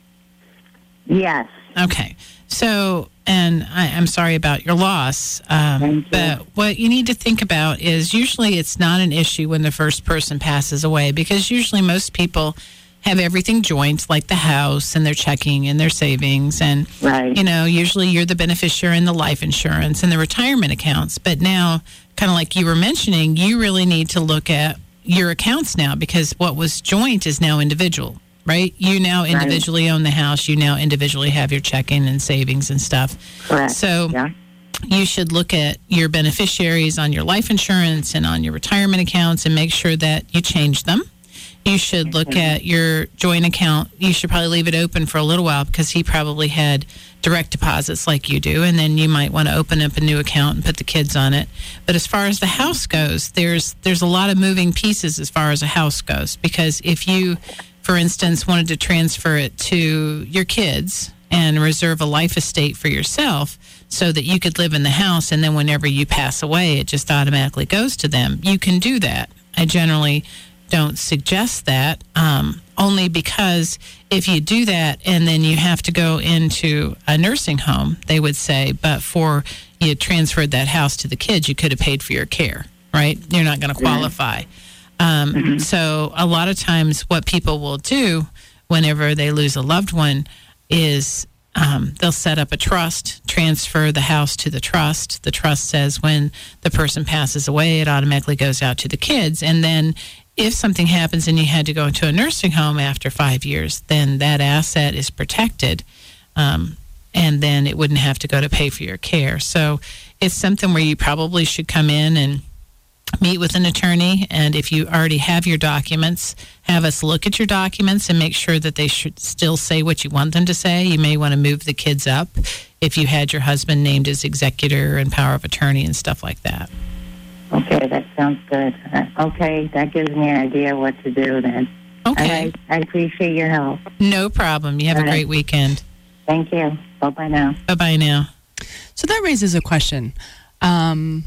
Yes. Okay. So, and I, I'm sorry about your loss, um, but what you need to think about is usually it's not an issue when the first person passes away, because usually most people have everything joint, like the house and their checking and their savings. And, right. you know, usually you're the beneficiary in the life insurance and the retirement accounts. But now, kind of like you were mentioning, you really need to look at your accounts now, because what was joint is now individual. Right? You now individually right. own the house. You now individually have your checking and savings and stuff. Correct. So yeah. you should look at your beneficiaries on your life insurance and on your retirement accounts and make sure that you change them. You should look at your joint account. You should probably leave it open for a little while, because he probably had direct deposits like you do, and then you might want to open up a new account and put the kids on it. But as far as the house goes, there's there's a lot of moving pieces as far as a house goes, because if you, for instance, wanted to transfer it to your kids and reserve a life estate for yourself so that you could live in the house, and then whenever you pass away, it just automatically goes to them, you can do that. I generally don't suggest that, um, only because if you do that and then you have to go into a nursing home, they would say, but for you transferred that house to the kids, you could have paid for your care, right? You're not going to qualify. Um, mm-hmm. So a lot of times what people will do whenever they lose a loved one is um, they'll set up a trust, transfer the house to the trust. The trust says when the person passes away, it automatically goes out to the kids. And then if something happens and you had to go into a nursing home after five years, then that asset is protected. Um, and then it wouldn't have to go to pay for your care. So it's something where you probably should come in and meet with an attorney, and if you already have your documents, have us look at your documents and make sure that they should still say what you want them to say. You may want to move the kids up if you had your husband named as executor and power of attorney and stuff like that. Okay, that sounds good. Uh, okay, that gives me an idea what to do then. Okay. All right, I appreciate your help. No problem. You have All a right. great weekend. Thank you. Bye-bye now. Bye-bye now. So that raises a question. Um,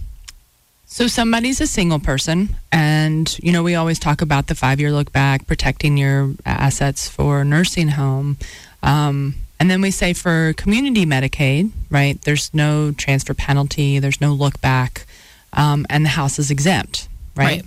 so somebody's a single person, and, you know, we always talk about the five-year look back, protecting your assets for a nursing home. Um, and then we say for community Medicaid, right, there's no transfer penalty, there's no look back, um, and the house is exempt, right? right?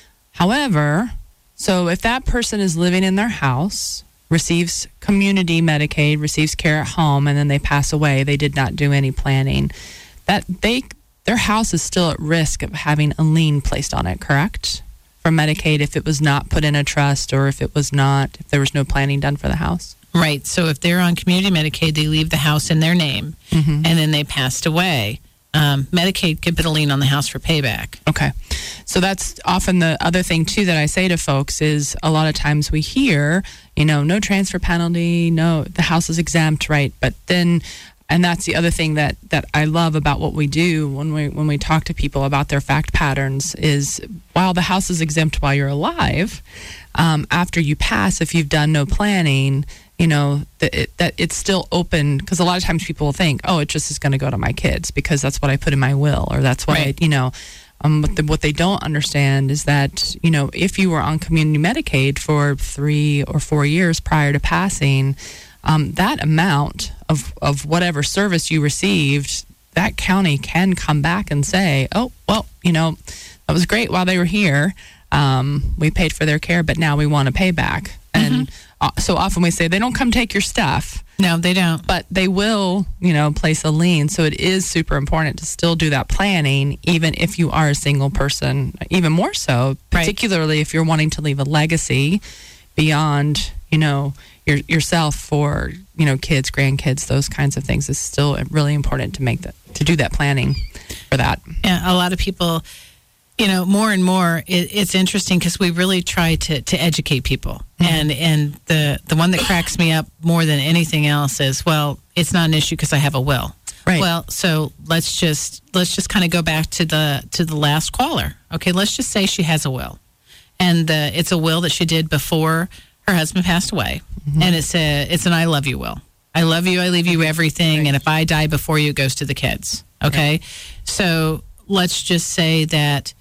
However, so if that person is living in their house, receives community Medicaid, receives care at home, and then they pass away, they did not do any planning, that they their house is still at risk of having a lien placed on it, correct? For Medicaid, if it was not put in a trust, or if it was not, if there was no planning done for the house. Right. So if they're on community Medicaid, they leave the house in their name, mm-hmm. and then they passed away. Um, Medicaid could put a lien on the house for payback. Okay. So that's often the other thing, too, that I say to folks is a lot of times we hear, you know, no transfer penalty, no, the house is exempt, right? But then, and that's the other thing that, that I love about what we do when we when we talk to people about their fact patterns is while the house is exempt while you're alive, um, after you pass, if you've done no planning, you know, that, it, that it's still open, because a lot of times people will think, oh, it just is going to go to my kids because that's what I put in my will, or that's what right. I, you know, um, but the, what they don't understand is that, you know, if you were on community Medicaid for three or four years prior to passing, um, that amount of, of whatever service you received, that county can come back and say, oh, well, you know, that was great while they were here. Um, we paid for their care, but now we want to pay back. And mm-hmm. uh, so often we say they don't come take your stuff. No, they don't. But they will, you know, place a lien. So it is super important to still do that planning, even if you are a single person, even more so, particularly right. if you're wanting to leave a legacy beyond, you know, your, yourself for, you know, kids, grandkids, those kinds of things. It's still really important to make that, to do that planning for that. Yeah, a lot of people, you know, more and more, it, it's interesting because we really try to, to educate people. Mm-hmm. And and the, the one that cracks me up more than anything else is, well, it's not an issue because I have a will. Right. Well, so let's just let's just kind of go back to the to the last caller. Okay, let's just say she has a will, and the, it's a will that she did before her husband passed away, mm-hmm. and it's a it's an I love you will. I love you. I leave you everything, right. and if I die before you, it goes to the kids. Okay, right. So let's just say that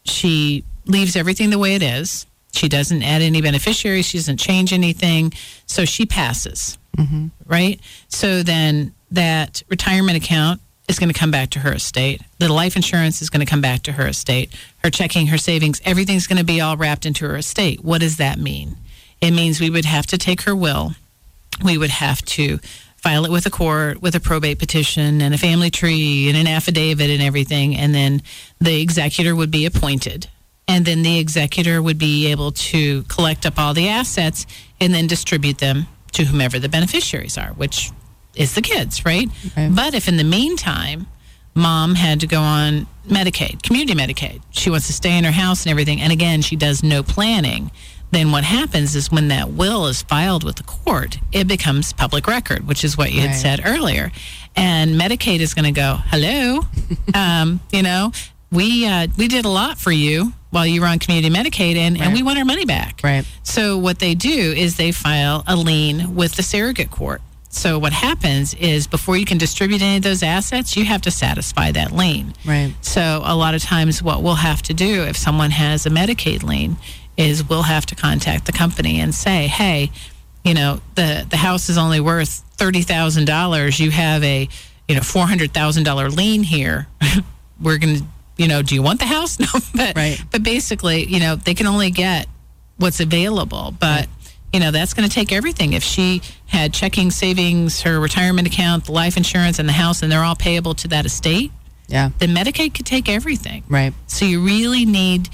she leaves everything the way it is. She doesn't add any beneficiaries. She doesn't change anything. So she passes, mm-hmm. right? So then that retirement account is going to come back to her estate. The life insurance is going to come back to her estate. Her checking, her savings, everything's going to be all wrapped into her estate. What does that mean? It means we would have to take her will. We would have to file it with a court, with a probate petition and a family tree and an affidavit and everything. And then the executor would be appointed. And then the executor would be able to collect up all the assets and then distribute them to whomever the beneficiaries are, which is the kids, right? Okay. But if in the meantime, mom had to go on Medicaid, community Medicaid, she wants to stay in her house and everything, and again, she does no planning, then what happens is when that will is filed with the court, it becomes public record, which is what you had right. said earlier. And Medicaid is going to go, hello, um, you know, we uh, we did a lot for you while you were on community Medicaid, and, right. and we want our money back. Right. So what they do is they file a lien with the surrogate court. So what happens is before you can distribute any of those assets, you have to satisfy that lien. Right. So a lot of times what we'll have to do if someone has a Medicaid lien is we'll have to contact the company and say, hey, you know, the, the house is only worth thirty thousand dollars. You have a, you know, four hundred thousand dollars lien here. We're going to, you know, do you want the house? No, but, right. but basically, you know, they can only get what's available. But, right. you know, that's going to take everything. If she had checking, savings, her retirement account, the life insurance, and the house, and they're all payable to that estate, yeah, then Medicaid could take everything. Right. So you really need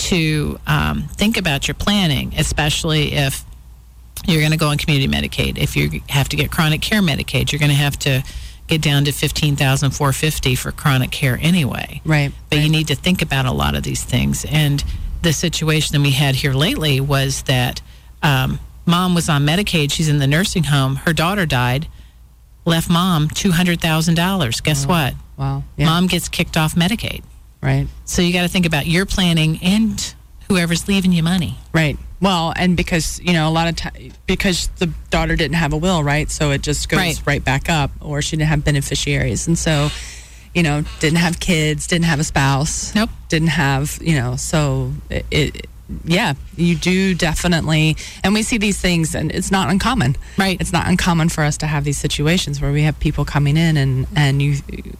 to um, think about your planning, especially if you're going to go on community Medicaid. If you have to get chronic care Medicaid, you're going to have to get down to fifteen thousand four hundred fifty dollars for chronic care anyway. Right. But right. you need to think about a lot of these things. And the situation that we had here lately was that um, mom was on Medicaid. She's in the nursing home. Her daughter died, left mom two hundred thousand dollars. Guess oh, what? Wow. Yeah. Mom gets kicked off Medicaid. Right. So you got to think about your planning and whoever's leaving you money. Right. Well, and because, you know, a lot of times, because the daughter didn't have a will, right? So it just goes right. right back up, or she didn't have beneficiaries. And so, you know, didn't have kids, didn't have a spouse. Nope. Didn't have, you know, so it, it yeah, you do definitely, and we see these things, and it's not uncommon. Right. It's not uncommon for us to have these situations where we have people coming in and, and you,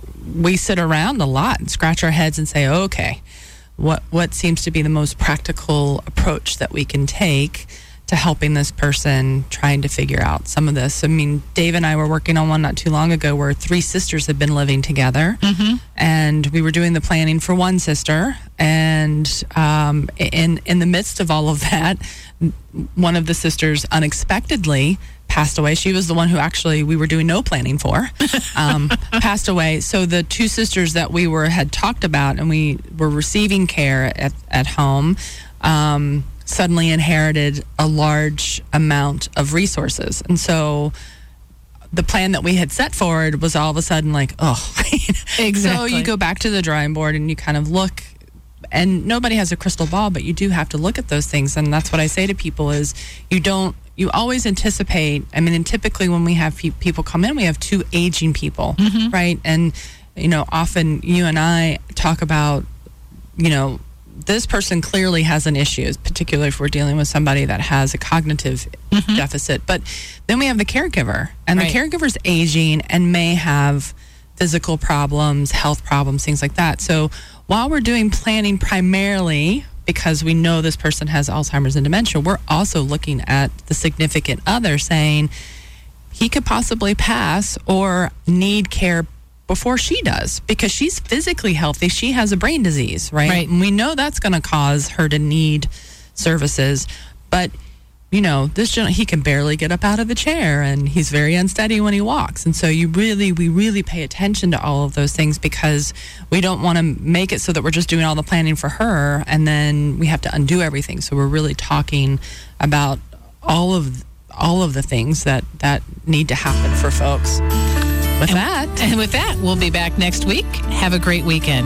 we sit around a lot and scratch our heads and say, okay, what what seems to be the most practical approach that we can take to helping this person trying to figure out some of this. I mean, Dave and I were working on one not too long ago where three sisters had been living together, mm-hmm. and we were doing the planning for one sister, and um, in in the midst of all of that, one of the sisters unexpectedly passed away. She was the one who actually we were doing no planning for, um, passed away. So the two sisters that we were had talked about and we were receiving care at, at home, um, suddenly inherited a large amount of resources. And so the plan that we had set forward was all of a sudden like, oh, exactly. So you go back to the drawing board and you kind of look, and nobody has a crystal ball, but you do have to look at those things. And that's what I say to people is you don't, you always anticipate, I mean, and typically when we have pe- people come in, we have two aging people, mm-hmm. right? And, you know, often you and I talk about, you know, this person clearly has an issue, particularly if we're dealing with somebody that has a cognitive mm-hmm. deficit. But then we have the caregiver, and right. the caregiver's aging and may have physical problems, health problems, things like that. So while we're doing planning primarily because we know this person has Alzheimer's and dementia, we're also looking at the significant other saying he could possibly pass or need care before she does because she's physically healthy. She has a brain disease, right? Right. And we know that's going to cause her to need services. But, you know, this gen- he can barely get up out of the chair and he's very unsteady when he walks. And so you really, we really pay attention to all of those things because we don't want to make it so that we're just doing all the planning for her and then we have to undo everything. So we're really talking about all of all of the things that, that need to happen for folks. With and, that. And with that, we'll be back next week. Have a great weekend.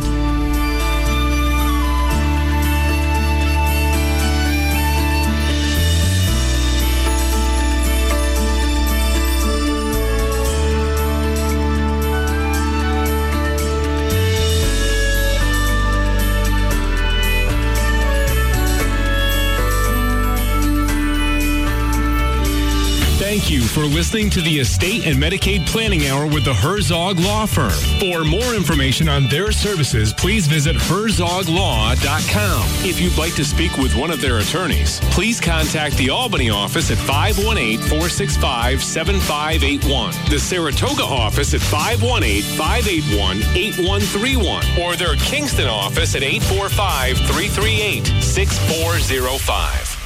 Thank you for listening to the Estate and Medicaid Planning Hour with the Herzog Law Firm. For more information on their services, please visit herzog law dot com. If you'd like to speak with one of their attorneys, please contact the Albany office at five one eight, four six five, seven five eight one, the Saratoga office at five one eight, five eight one, eight one three one, or their Kingston office at eight four five, three three eight, six four zero five.